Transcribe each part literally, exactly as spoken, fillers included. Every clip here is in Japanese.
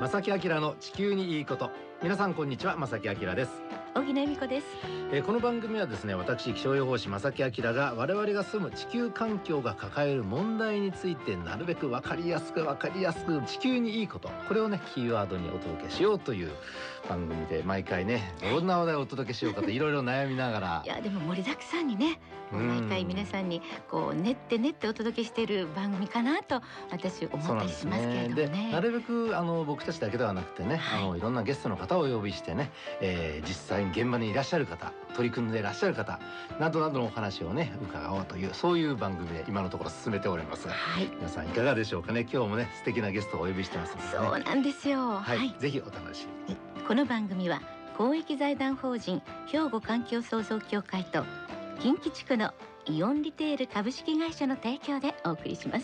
正木明の地球にいいこと。皆さんこんにちは、正木明です。 小木恵美子です。 えー、この番組はですね、私気象予報士正木明が我々が住む地球環境が抱える問題についてなるべく分かりやすく分かりやすく地球にいいこと、これをねキーワードにお届けしようという番組で、毎回ねどんな話題をお届けしようかといろいろ悩みながらいやでも盛りだくさんにね、もう毎回皆さんにこう練って練ってお届けしている番組かなと私思ったりしますけれどもね。 でなるべくあの僕たちだけではなくてね、はい、あのいろんなゲストの方をお呼びしてね、えー、実際に現場にいらっしゃる方、取り組んでいらっしゃる方などなどのお話をね伺おうという、そういう番組で今のところ進めております、はい、皆さんいかがでしょうかね。今日もね素敵なゲストをお呼びしてますので、ね、 そうなんですよ、 はい、 はい、 ぜひお楽しみに。 この番組は公益財団法人兵庫環境創造協会と近畿地区のイオンリテール株式会社の提供でお送りします。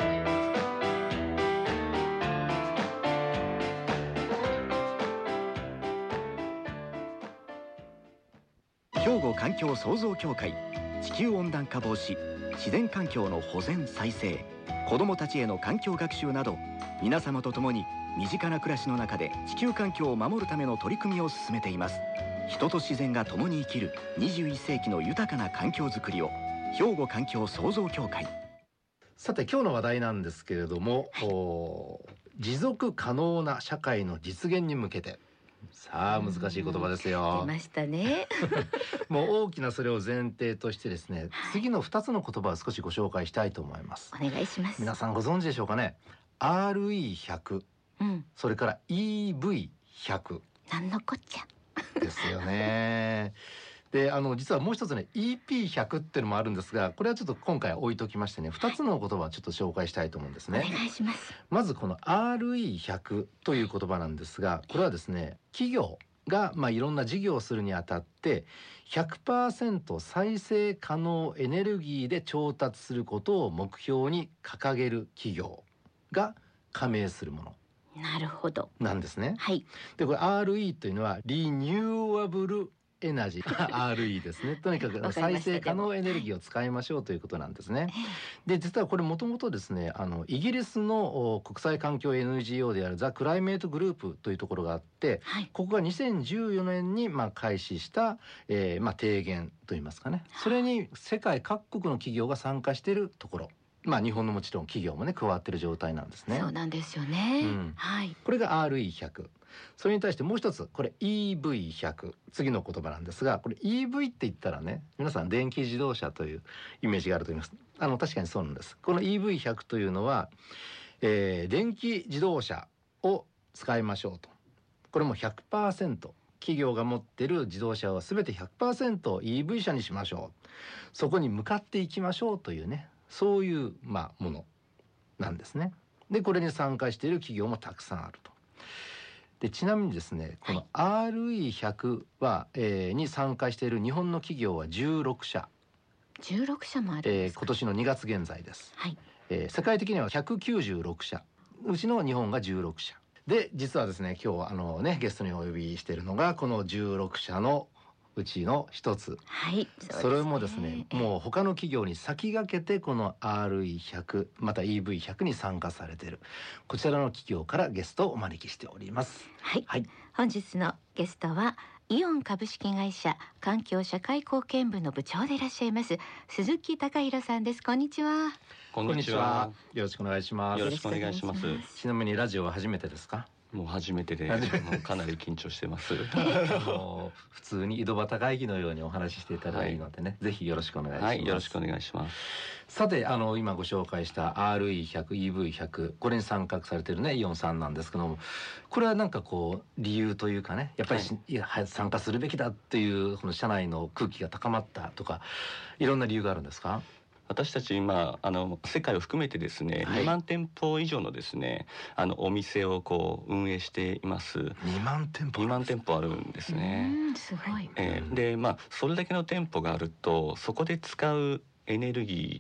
兵庫環境創造協会、地球温暖化防止、自然環境の保全再生、子どもたちへの環境学習など、皆様と共に身近な暮らしの中で地球環境を守るための取り組みを進めています。人と自然が共に生きるにじゅういっ世紀の豊かな環境づくりを、兵庫環境創造協会。 さて今日の話題なんですけれども、はい、持続可能な社会の実現に向けて。さあ難しい言葉ですよ。 出ましたねもう大きなそれを前提としてですね、はい、次のふたつの言葉を少しご紹介したいと思います。 お願いします。 皆さんご存知でしょうかね。 アールイーひゃく、うん、それから イーブイひゃく。 なんのこっちゃですよねであの実はもう一つね イーピーひゃく っていうのもあるんですが、これはちょっと今回置いときましてね、ふたつの言葉をちょっと紹介したいと思うんですね。 お願いします。 まずこの アールイーひゃく という言葉なんですが、これはですね、企業がまあいろんな事業をするにあたって ひゃくパーセント 再生可能エネルギーで調達することを目標に掲げる企業が加盟するもの。 なるほど。 なんですね。 はい。でこれ アールイー というのはリニューアブルエナジーアールイー ですね。とにかく再生可能エネルギーを使いましょうということなんですね。で実はこれもともとですね、あのイギリスの国際環境 エヌジーオー であるザ・クライメートグループというところがあって、はい、ここがにせんじゅうよねんにまあ開始した、えー、まあ提言といいますかね、それに世界各国の企業が参加しているところ、まあ日本のもちろん企業もね加わっている状態なんですね。 そうなんですよね、うん、はい。 これが アールイーひゃく。それに対してもう一つ、これ イーブイひゃく、次の言葉なんですが、これ イーブイ って言ったらね、皆さん電気自動車というイメージがあると思います。あの確かにそうなんです。この イーブイひゃく というのは、えー、電気自動車を使いましょうと。これも ひゃくパーセント、企業が持っている自動車は全て ひゃくパーセント イーブイ 車にしましょう。そこに向かっていきましょうというね、そういうまあものなんですね。でこれに参加している企業もたくさんあると。でちなみにですね、この アールイーひゃく は、えー、に参加している日本の企業はじゅうろくしゃ。 じゅうろくしゃもあるんですか。 えー、今年のにがつ現在です、はい。えー、世界的にはひゃくきゅうじゅうろくしゃ、うちの日本がじゅうろくしゃで、実はですね今日あのねゲストにお呼びしているのがこのじゅうろくしゃのうちの一つ、 はい、 そ, ね、 それもですね、もう他の企業に先駆けてこの アールイーひゃく また イーブイひゃく に参加されているこちらの企業からゲストをお招きしております。 はい、はい、本日のゲストはイオン株式会社環境社会貢献部の部長でいらっしゃいます鈴木貴弘さんです。こんにちは。 こんにちは。 よろしくお願いします。 よろしくお願いします。 ちなみにラジオは初めてですか。 もう初めてで、もうかなり緊張してますもう普通に井戸端会議のようにお話ししていただいていいのでね、はい、ぜひよろしくお願いします。 はい、よろしくお願いします。 さてあの今ご紹介した アールイーひゃく、イーブイひゃく、これに参画されているねイオンさんなんですけども、これはなんかこう理由というかね、やっぱり、はい、いや参加するべきだっていうこの社内の空気が高まったとか、いろんな理由があるんですか。 私たち今あの世界を含めてですね、はい、にまんてんぽ以上のですねあのお店をこう運営しています。 にまんてんぽ、 にまんてんぽあるんですね。 すごい、 えー、でまあそれだけの店舗があるとそこで使うエネルギーって、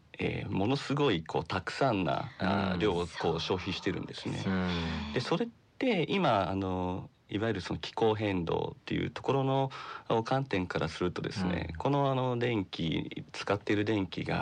えー、ものすごいこうたくさんなあ量をこう消費してるんですね。でそれって今あのいわゆるその気候変動っていうところの観点からするとですね、うん、このあの電気使っている電気が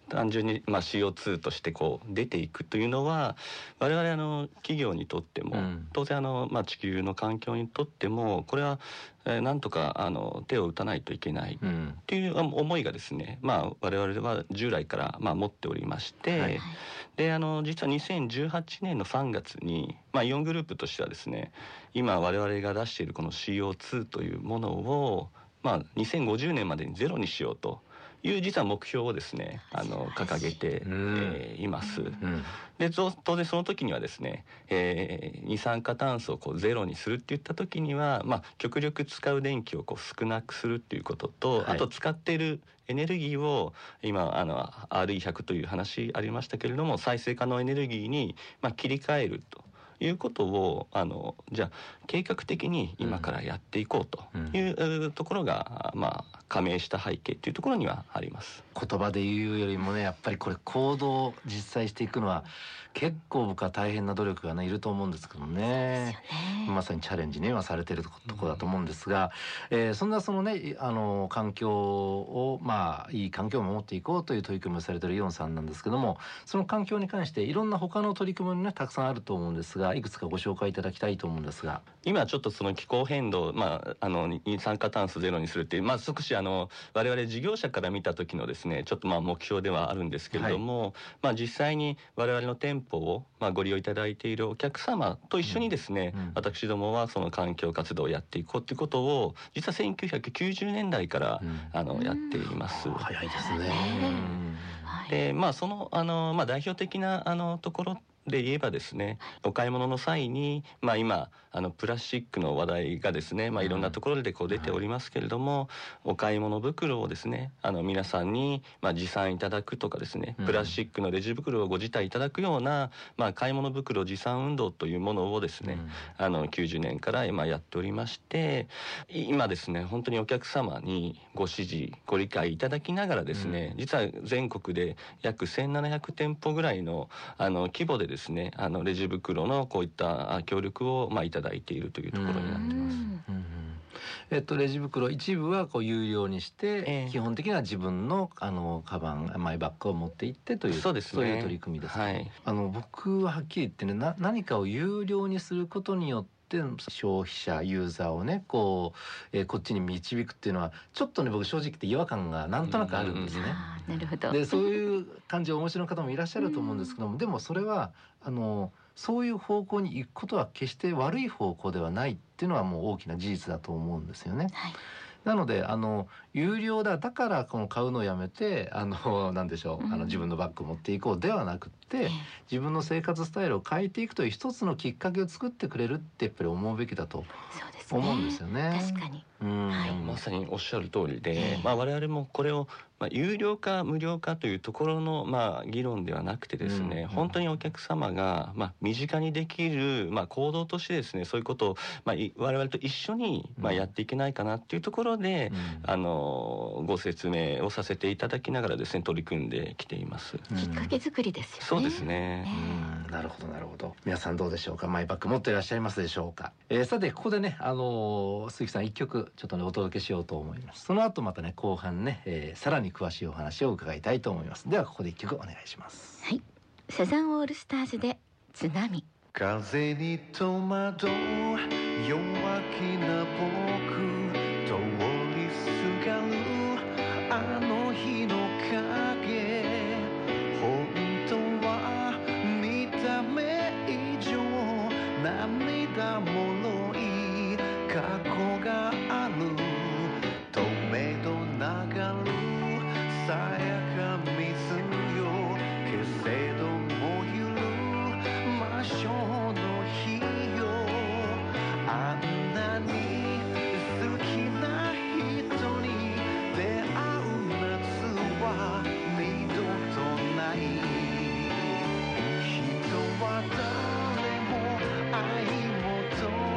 単純にまあ シーオーツー としてこう出ていくというのは我々あの企業にとっても、うん、当然あのまあ地球の環境にとってもこれはえー、なんとかあの手を打たないといけないっていう思いがですね、まあ、我々は従来からまあ持っておりまして、はい、であの実はにせんじゅうはちねんのさんがつに、まあ、イオングループとしてはですね今我々が出しているこの シーオーツー というものを、まあ、にせんごじゅうねんまでにゼロにしようという実は目標をですねあの掲げて、えー、います、うん、で当然その時にはですね、えー、二酸化炭素をこうゼロにするっていった時には、まあ、極力使う電気をこう少なくするっていうことと、はい、あと使っているエネルギーを今あの アールイーひゃく という話ありましたけれども再生可能エネルギーに、まあ、切り替えるということをあのじゃあ計画的に今からやっていこうという、うん、ところが、まあ、加盟した背景というところにはあります。 言葉で言うよりもねやっぱりこれ行動を実際していくのは結構僕は大変な努力がねいると思うんですけど ね, ねまさにチャレンジね今されているところだと思うんですが、うんえー、そんなそのねあの環境をまあいい環境を守っていこうという取り組みをされているイオンさんなんですけどもその環境に関していろんな他の取り組みもねたくさんあると思うんですがいくつかご紹介いただきたいと思うんですが今ちょっとその気候変動、まあ、あの二酸化炭素ゼロにするっていう、まあ、少しあの我々事業者から見た時のですねちょっとまあ目標ではあるんですけれども、はいまあ、実際に我々の店舗をまあご利用いただいているお客様と一緒にですね、うんうん、私どもはその環境活動をやっていこうということを実はせんきゅうひゃくきゅうじゅうねんだいから、うん、あのやっています。 早いですね。 でまあそのあの、まあ、代表的なあのところで言えばですねお買い物の際に、まあ、今あのプラスチックの話題がですね、まあ、いろんなところでこう出ておりますけれども、うん、お買い物袋をですねあの皆さんにまあ持参いただくとかですね、うん、プラスチックのレジ袋をご自体いただくような、まあ、買い物袋持参運動というものをですね、うん、あのきゅうじゅうねんから今やっておりまして今ですね本当にお客様にご支持ご理解いただきながらですね、うん、実は全国で約せんななひゃくてんぽぐらいのあの規模でですねあのレジ袋のこういった協力をまあいただいているというところになってます。うんうんえっと、レジ袋一部はこう有料にして、えー、基本的には自分のあのカバンマイバッグを持って行ってというそうですね、 そういう取り組みです、ねはい、あの僕ははっきり言ってねな何かを有料にすることによって消費者ユーザーをねこう、えー、こっちに導くっていうのはちょっとね僕正直言って違和感がなんとなくあるんですね、 うんうん、なるほどでそういう感じをお持ちの方もいらっしゃると思うんですけども、うん、でもそれはあのそういう方向に行くことは決して悪い方向ではないっていうのはもう大きな事実だと思うんですよね、はい、なのであの有料だだからこの買うのをやめてあのなんでしょう、うん、あの自分のバッグを持っていこうではなくって自分の生活スタイルを変えていくという一つのきっかけを作ってくれるってやっぱり思うべきだと思うんですよね。 確かに、 うんはい、まさにおっしゃる通りで、まあ、我々もこれをまあ、有料か無料かというところのまあ議論ではなくてですね、うんうん、本当にお客様がまあ身近にできるまあ行動としてですねそういうことをまあ我々と一緒にまあやっていけないかなっていうところで、うん、あのご説明をさせていただきながらですね取り組んできています。 きっかけ作りですよね。 そうですね、 うん、なるほどなるほど。皆さんどうでしょうか。マイバッグ持っていらっしゃいますでしょうか。えー、さてここでねあの鈴木さん一曲ちょっとねお届けしようと思います。その後またね後半ね、えー、さらに詳しいお話を伺いたいと思います。ではここで一曲お願いします。 はい、サザンオールスターズで津波。 風に戸惑う弱気な僕通りすがるあの日の影本当は見た目以上涙もろい過去がある透明度流るさやか水よけせどもゆる魔性の日よあんなに好きな人に出会う夏は二度とない人は誰も愛求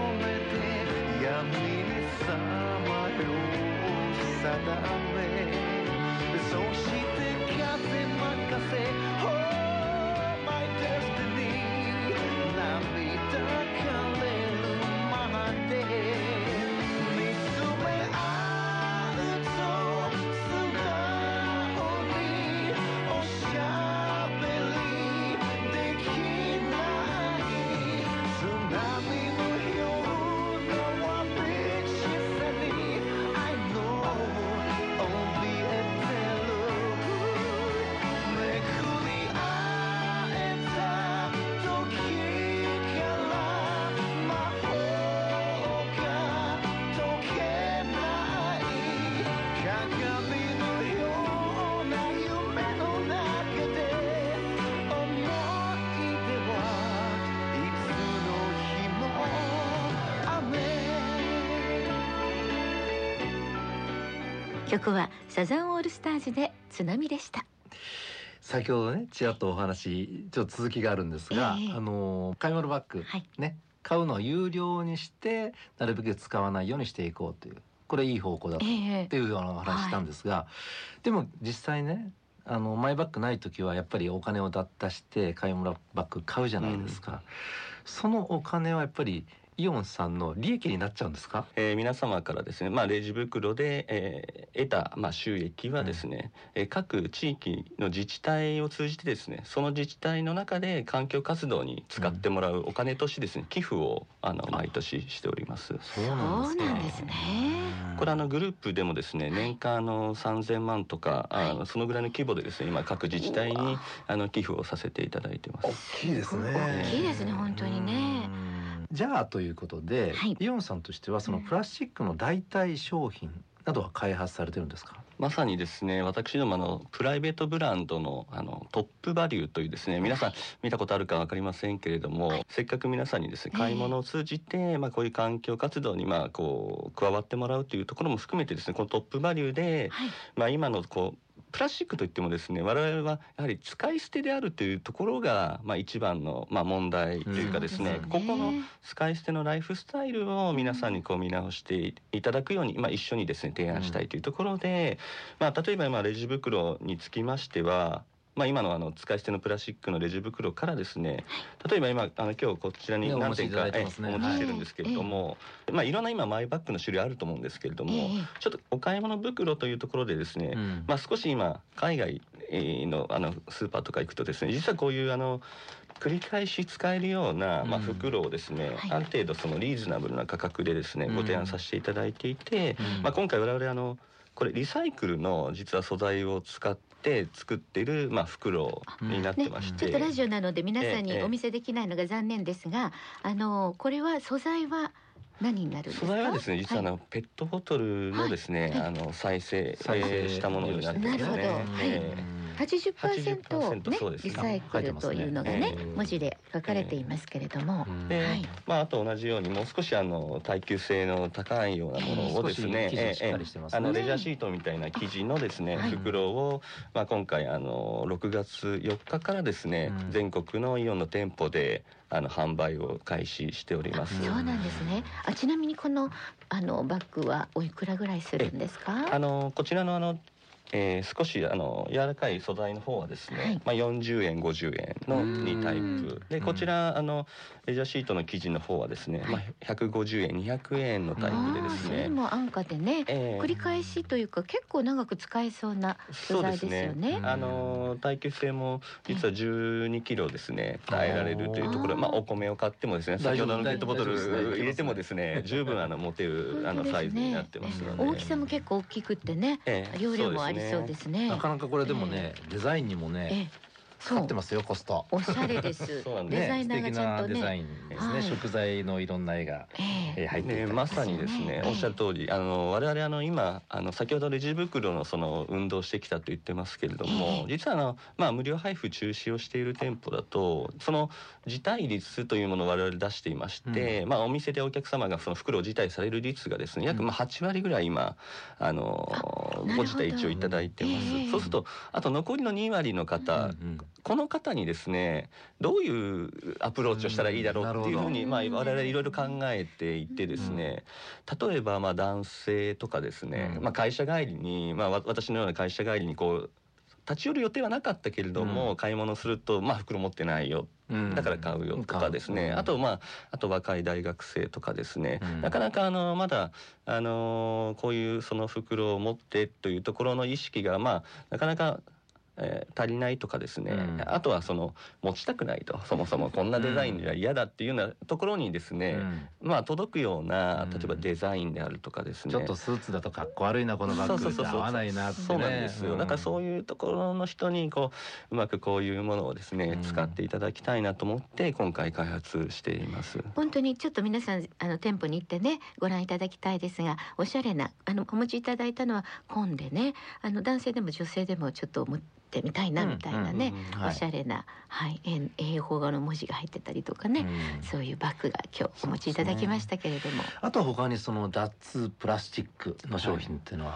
曲はサザンオールスターズで津波でした。 先ほどねちらっとお話ちょっと続きがあるんですが、ええ、あの買い物バッグ、はい、ね買うのを有料にしてなるべく使わないようにしていこうという、これいい方向だと、ええ、っていうようなお話したんですが、はい、でも実際ねあのマイバッグない時はやっぱりお金を出して買い物バッグ買うじゃないですか、うん、そのお金はやっぱりイオンさんの利益になっちゃうんですか？ えー、皆様からですね、まあ、レジ袋で、えー、得た、まあ、収益はですね、うん、えー、各地域の自治体を通じてですね、その自治体の中で環境活動に使ってもらうお金としてですね、寄付をあの毎年しております。 そうなんですね。 これあのグループでもですね、年間あのさんぜんまんとか、はい、あのそのぐらいの規模でですね、今各自治体にあの寄付をさせていただいてます。 大きいですね。 大きいですね、本当にね。 じゃあということで、はい、イオンさんとしてはそのプラスチックの代替商品などは開発されてるんですか？ まさにですね、私どもあのプライベートブランドのあのトップバリューというですね、皆さん見たことあるか分かりませんけれども、はい、せっかく皆さんにですね買い物を通じて、えー、まあこういう環境活動にまあこう加わってもらうというところも含めてですね、このトップバリューで、はい、まあ今のこうプラスチックといってもですね、我々はやはり使い捨てであるというところがまあ一番のまあ問題というかですね、うん、ここの使い捨てのライフスタイルを皆さんにこう見直していただくように、まあ、一緒にですね提案したいというところで、まあ、例えば今レジ袋につきましては、まあ、今のあの使い捨てのプラスチックのレジ袋からですね、例えば今あの今日こちらに何点かお持ちしてるんですけれども、まあ、いろんな今マイバッグの種類あると思うんですけれども、ちょっとお買い物袋というところでですね、まあ、少し今海外のあのスーパーとか行くとですね、実はこういうあの繰り返し使えるような、まあ、袋をですね、うん、ある程度そのリーズナブルな価格でですね、うん、ご提案させていただいていて、うん、まあ、今回我々あのこれリサイクルの実は素材を使って作っている、まあ、袋になってまして、 ね、ちょっとラジオなので皆さんにお見せできないのが残念ですが、あのこれは素材は何になるんですか？ 素材はですね、実はあの、はい、ペットボトルのですね、はい、あの再生、再生したものになってますね。なるほど、はい、えーはちじゅっパーセント、ね、リサイクルというのがね、えー、文字で書かれていますけれども、 えーはい、まあ、あと同じようにもう少しあの耐久性の高いようなものをですね、えー、あのレジャーシートみたいな生地のですね、はい、袋を、まあ、今回あのろくがつよっかからですね、うん、全国のイオンの店舗であの販売を開始しております。 そうなんですね。あ、ちなみにこのあのバッグはおいくらぐらいするんですか？ あのこちらのあのえー、少しあの柔らかい素材の方はですね、はい、まあ、よんじゅうえんごじゅうえんのにタイプで、こちらあのレジャーシートの生地の方はですね、はい、まあ、ひゃくごじゅうえんにひゃくえんのタイプでですね、 それも安価でね、えー、繰り返しというか結構長く使えそうな素材ですよね。そうですね、 あの耐久性も実はじゅうにキロですね耐えられるというところ、まあ、お米を買ってもですね、先ほどのペットボトル入れてもですね十分あの持てるあのサイズになってますので、 大きさも結構大きくってね、えー、容量もありそうですね。 なかなかこれでもね、えー、デザインにもね、かかってますよ、コスト。 おしゃれです。デザイナーがちゃんとね、素敵なデザインですね、はい、食材のいろんな絵が、えー、入っていた、 ね、まさにですね、おっしゃる通り、あの我々あの今あの先ほどレジ袋のその運動してきたと言ってますけれども、えー、実はあの、まあ、無料配布中止をしている店舗だとその辞退率というものを我々出していまして、うん、まあ、お店でお客様がその袋を辞退される率がですね約まあはちわりぐらい今あのご辞退一応いただいてます、えー、そうするとあと残りのにわりの方、うんうん、この方にですねどういうアプローチをしたらいいだろうっていうふうに、まあ、我々いろいろ考えていてですね、例えばまあ男性とかですね、まあ、会社帰りに、まあ、私のような会社帰りにこう立ち寄る予定はなかったけれども、うん、買い物すると、まあ、袋持ってないよ、うん、だから買うよとかですね、うん、あとまああと若い大学生とかですね、うん、なかなかあのまだあのこういうその袋を持ってというところの意識がまあなかなかえー、足りないとかですね、うん、あとはその持ちたくないと、そもそもこんなデザインじゃ嫌だっていうようなところにですね、うん、まあ届くような例えばデザインであるとかですね、 ちょっとスーツだとかっこ悪いなこのバッグって合わないなってね、 そうなんですよ、うん、だからそういうところの人にこううまくこういうものをですね、うん、使っていただきたいなと思って今回開発しています。 本当にちょっと皆さんあの店舗に行ってねご覧いただきたいですが、おしゃれなあのお持ちいただいたのは紺でね、あの男性でも女性でもちょっと思ってみたいなみたいなね、おしゃれな、はい、英語の文字が入ってたりとかね、うん、そういうバッグが今日お持ちいただきましたけれども、ね、 あと他にその脱プラスチックの商品っていうのは、 はい、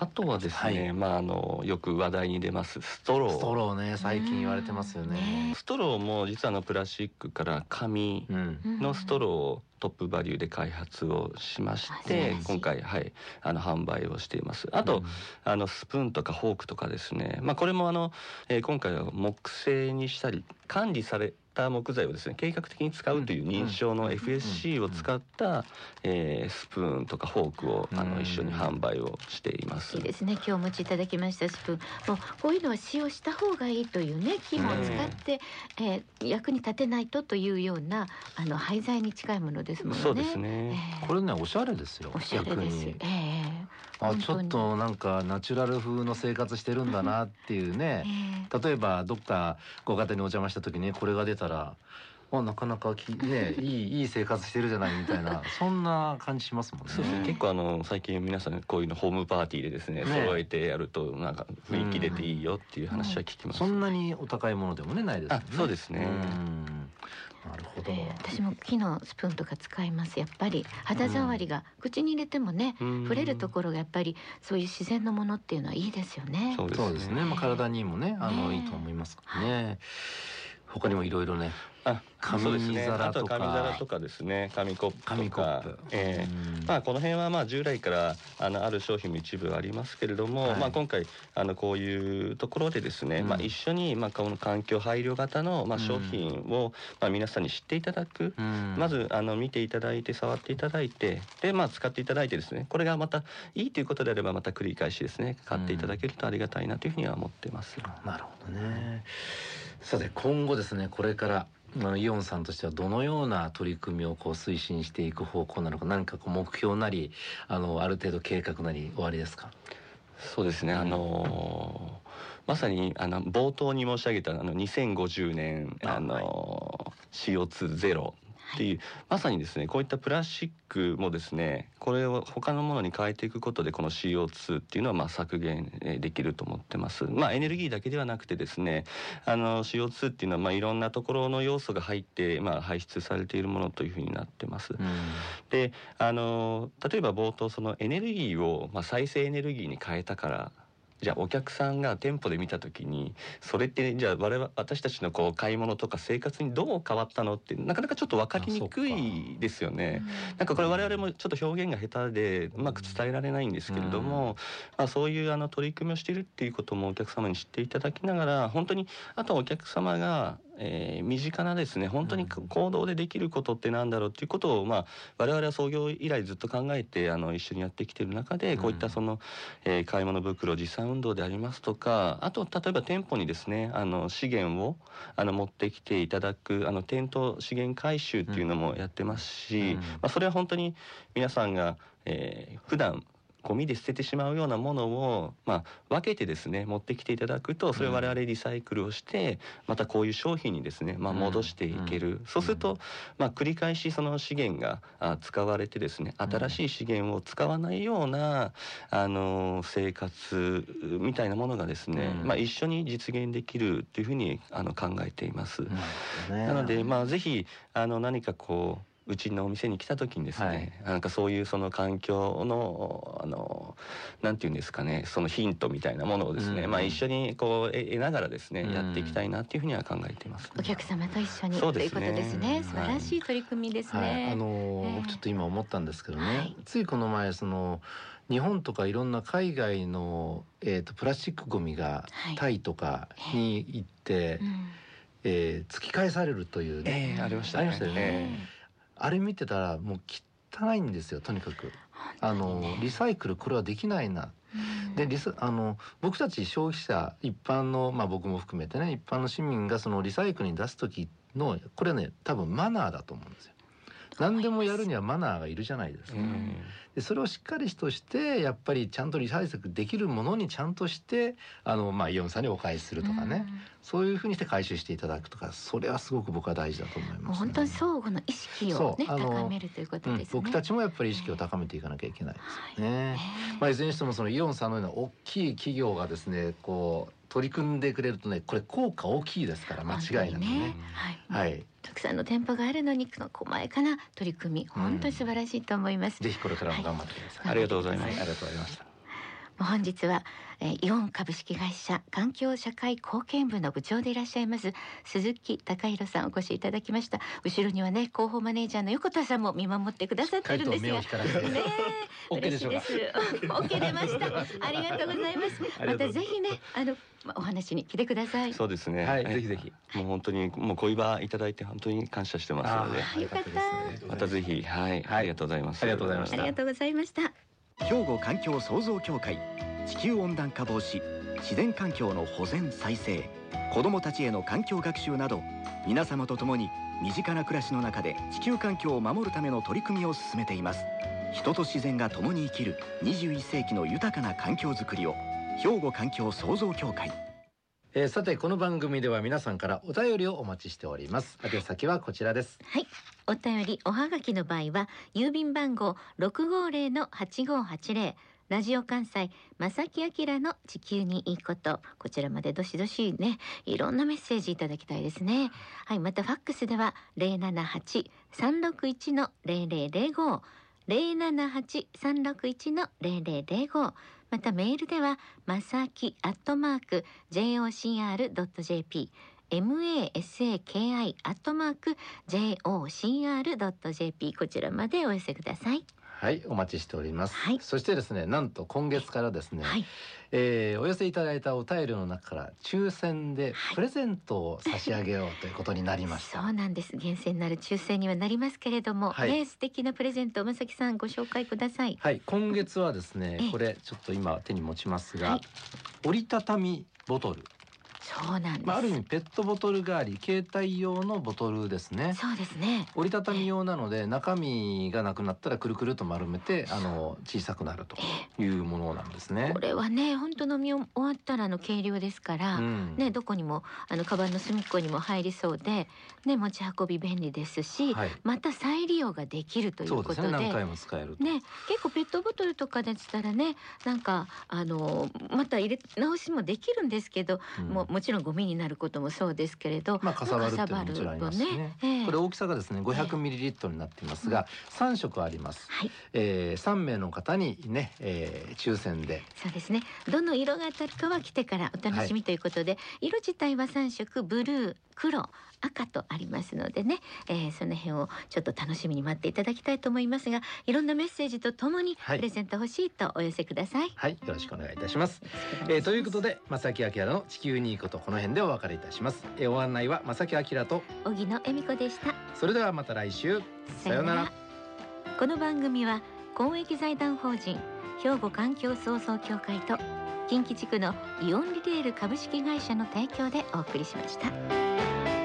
あとはですね、 はい、 まああのよく話題に出ますストロー。 ストローね、最近言われてますよね。 ストローも実はあのプラスチックから紙のストローをトップバリューで開発をしまして、うん、今回、はい、あの販売をしています。あと、うん、あのスプーンとかフォークとかですね、まあ、これもあの、えー、今回は木製にしたり管理された木材をですね計画的に使うという認証の エフエスシー を使った、えー、スプーンとかフォークをあの一緒に販売をしています。 いいですね。今日お持ちいただきましたスプーンもうこういうのは使用した方がいいというね、木も使って、えー、役に立てないとというようなあの廃材に近いものですもんね。 そうですね、 えー、これねおしゃれですよ。 おしゃれです。えーあ、ちょっとなんかナチュラル風の生活してるんだなっていうね、えー、例えばどっかご家庭にお邪魔した時にこれが出たらあなかなかき、ね、いいいい生活してるじゃないみたいなそんな感じしますもんね。 そうですね、結構あの最近皆さんこういうのホームパーティーでですね、ね揃えてやるとなんか雰囲気出ていいよっていう話は聞きます、 うん、そんなにお高いものでもねないですよね。 あ、そうですね。 うんなるほど、 えー、私も木のスプーンとか使います。やっぱり肌触りが、うん、口に入れてもね触れるところがやっぱりそういう自然のものっていうのはいいですよね。 そうですね、まあ、体にもねあの、ね、いいと思いますからね。他にもいろいろね、 あ、紙皿とか、あと紙皿とかですね、紙コップとか、 紙コップ、 えー、まあこの辺はまあ従来からあのある商品も一部ありますけれども、はい、まあ今回あのこういうところでですね、うん、まあ一緒にまあこの環境配慮型のまあ商品をまあ皆さんに知っていただく、うん、まずあの見ていただいて触っていただいて、でまあ使っていただいてですね、これがまたいいということであればまた繰り返しですね買っていただけるとありがたいなというふうには思ってます。 うん、なるほどね。さて今後ですね、これからあのイオンさんとしてはどのような取り組みをこう推進していく方向なのか、何かこう目標なり あのある程度計画なりおありですか？ そうですね、あのー、まさにあの冒頭に申し上げたあのにせんごじゅうねんあのーはい、シーオーツー ゼロっていう、まさにですねこういったプラスチックもですねこれを他のものに変えていくことでこの シーオーツー っていうのはまあ削減できると思ってます。まあエネルギーだけではなくてですね、あの シーオーツー っていうのはまあいろんなところの要素が入ってまあ排出されているものというふうになってます。うん、であの例えば冒頭そのエネルギーをまあ再生エネルギーに変えたからじゃあお客さんが店舗で見た時にそれってじゃあ我々私たちのこう買い物とか生活にどう変わったのってなかなかちょっと分かりにくいですよね。なんかこれ我々もちょっと表現が下手でうまく伝えられないんですけれども、うんまあ、そういうあの取り組みをしているっていうこともお客様に知っていただきながら本当にあとはお客様がえー、身近なですね本当に行動でできることってなんだろうっていうことを、まあ、我々は創業以来ずっと考えてあの一緒にやってきている中でこういったその、えー、買い物袋持参運動でありますとかあと例えば店舗にですねあの資源をあの持ってきていただくあの店頭資源回収っていうのもやってますし、まあ、それは本当に皆さんが、えー、普段ゴミで捨ててしまうようなものを、まあ、分けてですね持ってきていただくとそれを我々リサイクルをしてまたこういう商品にですね、まあ、戻していける、うん、そうすると、まあ、繰り返しその資源があ使われてですね新しい資源を使わないようなあの生活みたいなものがですね、うんまあ、一緒に実現できるというふうにあの考えています。うんね、なので、まあ、ぜひあの何かこううちのお店に来た時にですね、はい、なんかそういうその環境のあのなんていうんですかねそのヒントみたいなものをですね、うんまあ、一緒にこう得ながらですね、うん、やっていきたいなっていうふうには考えています、ね、 お客様と一緒にということですね。素晴らしい取り組みですね、はいはい、 あのーえー、僕ちょっと今思ったんですけどね、はい、ついこの前その日本とかいろんな海外の、えーと、プラスチックゴミがタイとかに行って、はいうんえー、突き返されるというね、 えー、ありましたね。 ありましたよね、えーあれ見てたらもう汚いんですよとにかくあのリサイクルこれはできないな、うん、でリサあの僕たち消費者一般の、まあ、僕も含めてね一般の市民がそのリサイクルに出す時のこれね多分マナーだと思うんですよ。何でもやるにはマナーがいるじゃないですか、うん、でそれをしっかりとしてやっぱりちゃんとリサイクルできるものにちゃんとしてあの、まあ、イオンさんにお返しするとかね、うん、そういうふうにして回収していただくとかそれはすごく僕は大事だと思います、ね、 もう本当に相互の意識を、ね、高めるということですね、 うん、僕たちもやっぱり意識を高めていかなきゃいけないですよね、はいまあ、いずれにしてもそのイオンさんのような大きい企業がですねこう取り組んでくれるとねこれ効果大きいですから間違いなくね、ねはい、はいたくさんの店舗があるのに細やかな取り組み本当に素晴らしいと思います、 うん、ぜひこれからも頑張ってください、 はい、ありがとうございます。 ありがとうございました。 本日は、えー、イオン株式会社環境社会貢献部の部長でいらっしゃいます鈴木貴弘さんお越しいただきました。後ろにはね広報マネージャーの横田さんも見守ってくださってるんですが、ねえ、嬉しいです。OK 出ました。ありがとうございます。またぜひねあのお話に来てください。 そうですね。 はい、ぜひぜひ。 もう本当にもうご意場いただいて本当に感謝してますので。 よかった。 またぜひはい、ありがとうございます。 ありがとうございました。 ありがとうございました。 兵庫環境創造協会、地球温暖化防止、自然環境の保全再生、子どもたちへの環境学習など、皆様と共に身近な暮らしの中で地球環境を守るための取り組みを進めています。人と自然が共に生きるにじゅういっ世紀の豊かな環境づくりを、兵庫環境創造協会。 えー、さてこの番組では皆さんからお便りをお待ちしております。宛先はこちらです。 はい、お便りおはがきの場合は郵便番号 ろくごーぜろのはちごーはちぜろ、ラジオ関西正木明の地球にいいこと、こちらまでどしどしねいろんなメッセージいただきたいですね。はい、またファックスでは ゼロななはち さんろくいち のゼロゼロゼロご ゼロななはち さんろくいち のゼロゼロゼロご、またメールではまさきアットマーク ジェイオーシーアールドットジェーピー、 マサキアットマーク ジェイオーシーアールドットジェーピー、 こちらまでお寄せください。 はい、お待ちしております。 はい、 そしてですね、なんと今月からですね、 はい、 えー、お寄せいただいたお便りの中から抽選でプレゼントを差し上げようということになりました。 そうなんです。厳正なる抽選にはなりますけれども、はい、ね、素敵なプレゼントをまさきさんご紹介ください。 はい、今月はですね、これちょっと今手に持ちますが、はい、折りたたみボトル。 そうなんです。 まあ、ある意味ペットボトル代わり、携帯用のボトルですね。 そうですね。 折りたたみ用なので中身がなくなったらくるくると丸めてあの小さくなるというものなんですね。 これはね本当飲み終わったらの軽量ですから、うん、ね、どこにもあのカバンの隅っこにも入りそうで、ね、持ち運び便利ですし、はい、また再利用ができるということで、 そうですね、何回も使えると、 ね、結構ペットボトルとかでしたらね、なんかあのまた入れ直しもできるんですけど、うん、ももちろんゴミになることもそうですけれど、 まあ、かさばるっていうのももちろんありますしね、ね、えー、これ大きさがですね ごひゃくミリリットル になっていますが、えー、さん色あります、はい、えー、さん名の方にね、えー、抽選で、 そうですね、どの色が当たるかは来てからお楽しみということで、はい、色自体はさん色、ブルー、黒、赤とありますのでね、えー、その辺をちょっと楽しみに待っていただきたいと思いますが、いろんなメッセージとともにプレゼント欲しいとお寄せください。 はい、よろしくお願いいたします。えー、ということで正木明の地球にいいこと、この辺でお別れいたします。えー、お案内は正木明と荻野恵美子でした。 それではまた来週、さようなら。 この番組は公益財団法人兵庫環境創造協会と近畿地区のイオンリテール株式会社の提供でお送りしました。